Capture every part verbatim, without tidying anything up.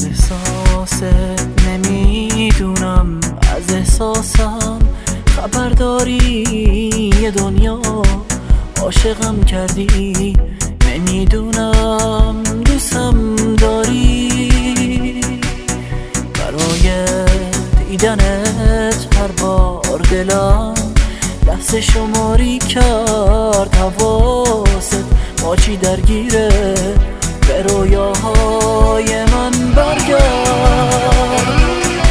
احساست نمیدونم، از احساسم خبرداری یه دنیا عاشقم کردی، نمیدونم دوستم داری. برای دیدنت هر بار دلم لحظه شماری کرد، حواست با چی درگیره، به رویاهای من برگرد.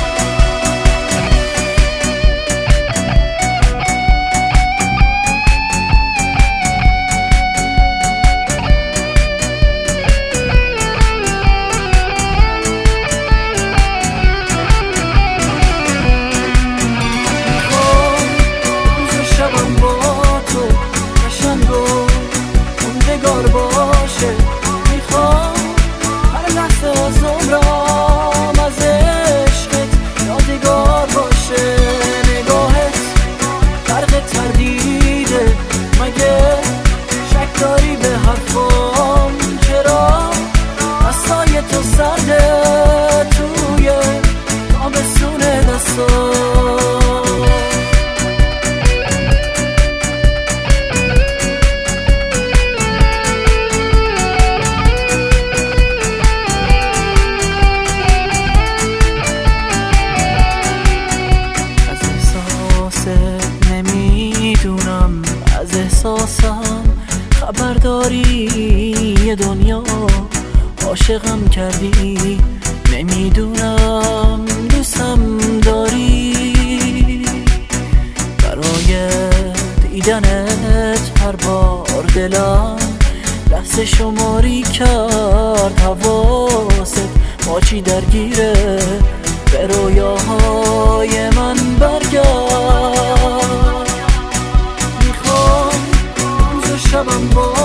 باشه میخوام هر لحظه از عمرم از عشقت یادگار باشه. نگاهت غرق تردیده، مگه شک داری به حرفام؟ چرا دستای تو سرده توی تابستون دستام؟ نمیدونم از احساسم خبرداری یه دنیا عاشقم کردی، نمیدونم دوستم داری. برای دیدنت هر بار دلم لحظه شماری کرد، حواست با چی درگیره، به رویاهای من برگرد. میخوام روز و شبم با